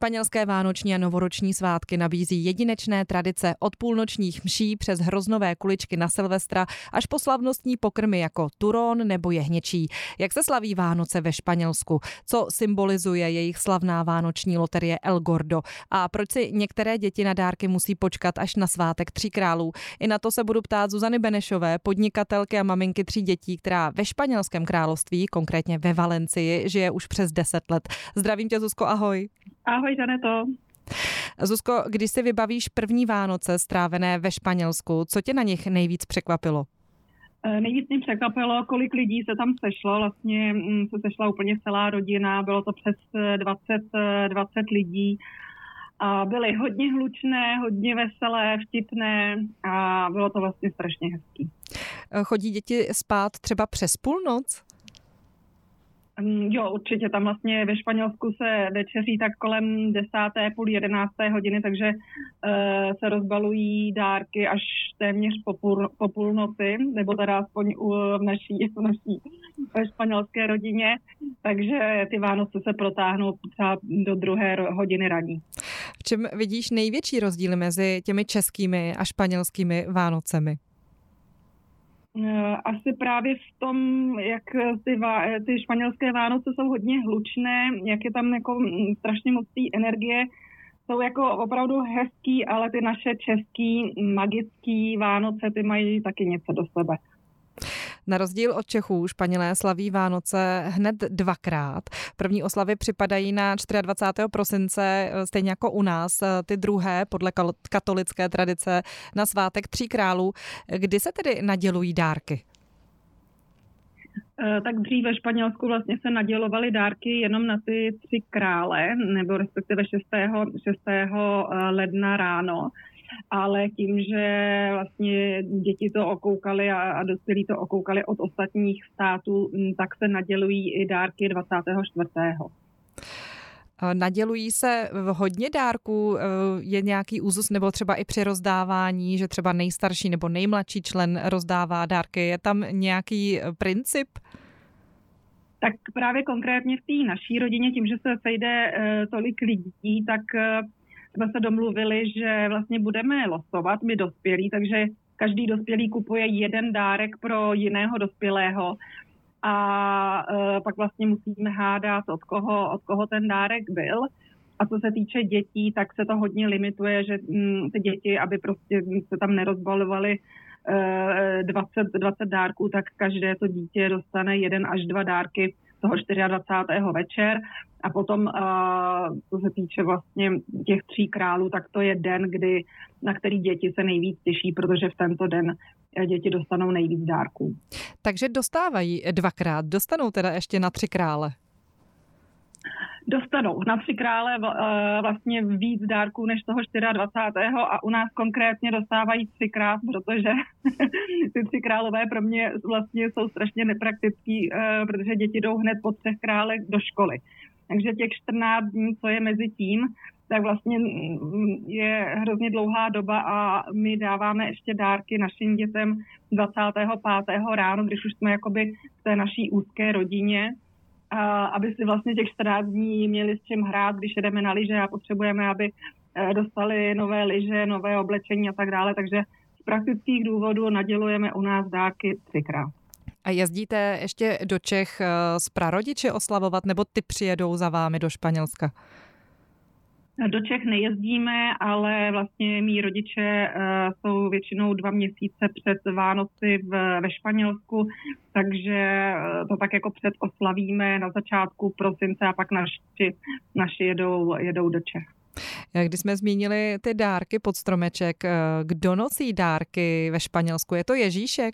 Španělské vánoční a novoroční svátky nabízí jedinečné tradice od půlnočních mší přes hroznové kuličky na Silvestra až po slavnostní pokrmy jako turón nebo jehněčí. Jak se slaví Vánoce ve Španělsku? Co symbolizuje jejich slavná vánoční loterie El Gordo? A proč si některé děti na dárky musí počkat až na svátek Tří králů? I na to se budu ptát Zuzany Benešové, podnikatelky a maminky 3 dětí, která ve Španělském království, konkrétně ve Valencii, žije už přes 10 let. Zdravím tě, Zuzko, ahoj. Ahoj, Žaneto. Zuzko, když si vybavíš první Vánoce strávené ve Španělsku, co tě na nich nejvíc překvapilo? Nejvíc mě překvapilo, kolik lidí se tam sešlo. Vlastně se sešla úplně celá rodina, bylo to přes 20 lidí. A byly hodně hlučné, hodně veselé, vtipné a bylo to vlastně strašně hezký. Chodí děti spát třeba přes půlnoc? Jo, určitě. Tam vlastně ve Španělsku se večeří tak kolem 10., půl 11. hodiny, takže se rozbalují dárky až téměř po půlnoci, nebo teda aspoň v naší španělské rodině. Takže ty Vánoce se protáhnou třeba do 2. hodiny raní. V čem vidíš největší rozdíly mezi těmi českými a španělskými Vánocemi? Asi právě v tom, jak ty španělské Vánoce jsou hodně hlučné, jak je tam jako strašně moc té energie, jsou jako opravdu hezký, ale ty naše český magický Vánoce, ty mají taky něco do sebe. Na rozdíl od Čechů Španělé slaví Vánoce hned 2krát. První oslavy připadají na 24. prosince, stejně jako u nás, ty druhé podle katolické tradice na svátek Tří králů. Kdy se tedy nadělují dárky? Tak dřív ve Španělsku vlastně se nadělovaly dárky jenom na ty 3 krále, nebo respektive 6. ledna ráno. Ale tím, že vlastně děti to okoukali a dospělí to okoukali od ostatních států, tak se nadělují i dárky 24. Nadělují se hodně dárků, je nějaký úzus nebo třeba i při rozdávání, že třeba nejstarší nebo nejmladší člen rozdává dárky, je tam nějaký princip? Tak právě konkrétně v té naší rodině, tím, že se sejde tolik lidí, tak jsme se domluvili, že vlastně budeme losovat my dospělí, takže každý dospělý kupuje jeden dárek pro jiného dospělého a pak vlastně musíme hádat, od koho ten dárek byl. A co se týče dětí, tak se to hodně limituje, že ty děti, aby prostě se tam nerozbalovaly 20 dárků, tak každé to dítě dostane 1 až 2 dárky toho 24. večer. A potom, co se týče vlastně těch 3 králů, tak to je den, na který děti se nejvíc těší, protože v tento den děti dostanou nejvíc dárků. Takže dostávají 2krát, dostanou teda ještě na 3 krále? Dostanou na 3 krále vlastně víc dárků než toho 24. a u nás konkrétně dostávají 3krát, protože ty 3 králové pro mě vlastně jsou strašně nepraktický, protože děti jdou hned po 3 králech do školy. Takže těch 14 dní, co je mezi tím, tak vlastně je hrozně dlouhá doba a my dáváme ještě dárky našim dětem 25. ráno, když už jsme jakoby v té naší úzké rodině, aby si vlastně těch 14 dní měli s čím hrát, když jedeme na lyže a potřebujeme, aby dostali nové lyže, nové oblečení a tak dále. Takže z praktických důvodů nadělujeme u nás dárky 3krát. A jezdíte ještě do Čech s prarodiči oslavovat, nebo ty přijedou za vámi do Španělska? Do Čech nejezdíme, ale vlastně mí rodiče jsou většinou 2 měsíce před Vánoci ve Španělsku, takže to tak jako předoslavíme na začátku prosince a pak naši jedou do Čech. Když jsme zmínili ty dárky pod stromeček, kdo nosí dárky ve Španělsku? Je to Ježíšek?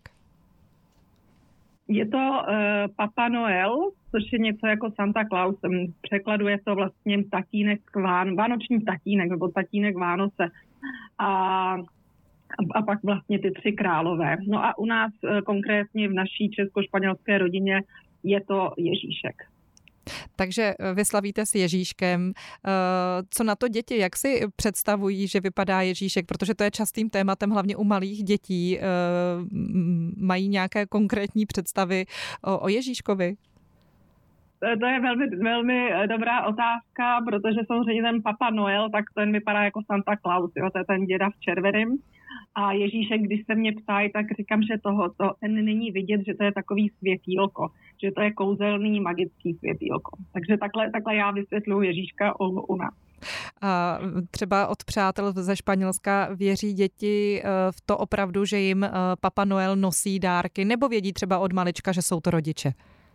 Je to Papa Noel, což je něco jako Santa Claus. V překladu je to vlastně vánoční tatínek, nebo tatínek Vánoce. A pak vlastně ty 3 králové. No a u nás konkrétně v naší česko-španělské rodině je to Ježíšek. Takže vy slavíte s Ježíškem. Co na to děti? Jak si představují, že vypadá Ježíšek? Protože to je častým tématem, hlavně u malých dětí. Mají nějaké konkrétní představy o Ježíškovi? To je velmi, velmi dobrá otázka, protože samozřejmě ten Papa Noel, tak ten vypadá jako Santa Claus, jo? To je ten děda v červeném. A Ježíšek, když se mě ptají, tak říkám, že ten není vidět, že to je takový světýlko, že to je kouzelný magický světýlko. Takže takhle já vysvětluji Ježíška u nás. A třeba od přátel ze Španělska věří děti v to opravdu, že jim Papa Noel nosí dárky, nebo vědí třeba od malička, že jsou to rodiče?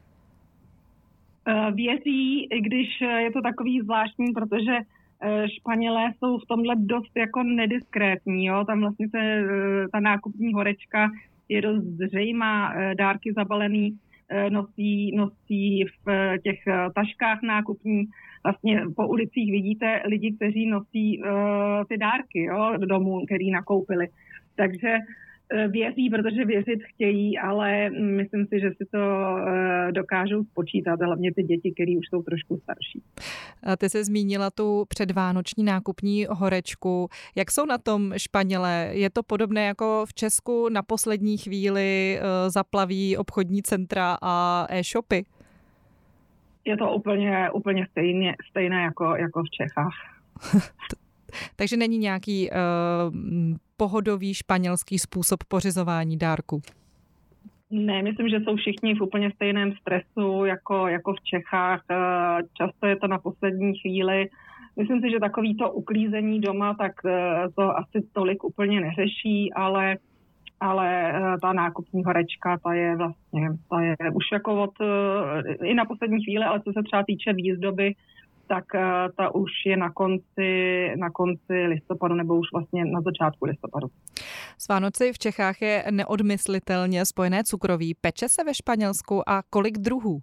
Věří, i když je to takový zvláštní, protože Španělé jsou v tomhle dost jako nediskrétní, jo? Tam vlastně ta nákupní horečka je dost zřejmá, dárky zabalený nosí v těch taškách nákupní. Vlastně po ulicích vidíte lidi, kteří nosí ty dárky, jo, domů, který nakoupili. Takže věří, protože věřit chtějí, ale myslím si, že si to dokážou spočítat, hlavně ty děti, které už jsou trošku starší. Ty jsi zmínila tu předvánoční nákupní horečku. Jak jsou na tom Španělé? Je to podobné jako v Česku, na poslední chvíli zaplaví obchodní centra a e-shopy? Je to úplně stejné jako v Čechách. Takže není nějaký pohodový španělský způsob pořizování dárku? Ne, myslím, že jsou všichni v úplně stejném stresu jako v Čechách. Často je to na poslední chvíli. Myslím si, že takový to uklízení doma, tak to asi tolik úplně neřeší, ale ta nákupní horečka, ta je už jako i na poslední chvíli, ale co se třeba týče výzdoby, tak ta už je na konci listopadu nebo už vlastně na začátku listopadu. S Vánoci v Čechách je neodmyslitelně spojené cukroví. Peče se ve Španělsku a kolik druhů?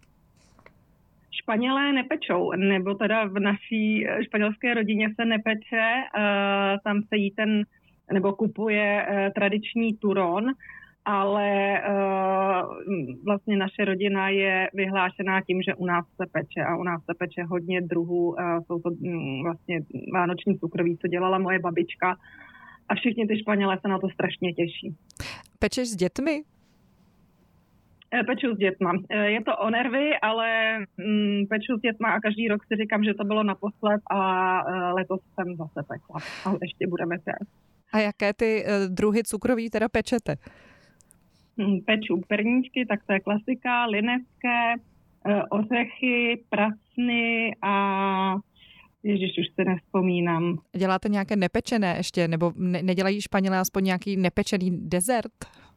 Španělé nepečou, nebo teda v naší španělské rodině se nepeče, tam se jí nebo kupuje tradiční turon, ale vlastně naše rodina je vyhlášená tím, že u nás se peče a u nás se peče hodně druhů. Jsou to vlastně vánoční cukroví, co dělala moje babička a všichni ty Španělé se na to strašně těší. Pečeš s dětmi? Peču s dětma. Je to o nervy, ale peču s dětma a každý rok si říkám, že to bylo naposled a letos jsem zase pekla. Ale ještě budeme pět. A jaké ty druhy cukroví teda pečete? Peču perníčky, tak to je klasika, linecké, ořechy, prasny a ježiš, už se nevzpomínám. Děláte nějaké nepečené ještě, nebo nedělají Španělé aspoň nějaký nepečený dezert?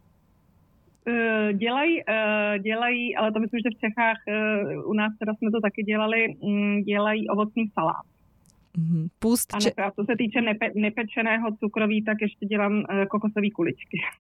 Dělají, ale to myslím, že v Čechách, u nás teda jsme to taky dělali, dělají ovocný salát. A co se týče nepečeného cukroví, tak ještě dělám kokosové kuličky.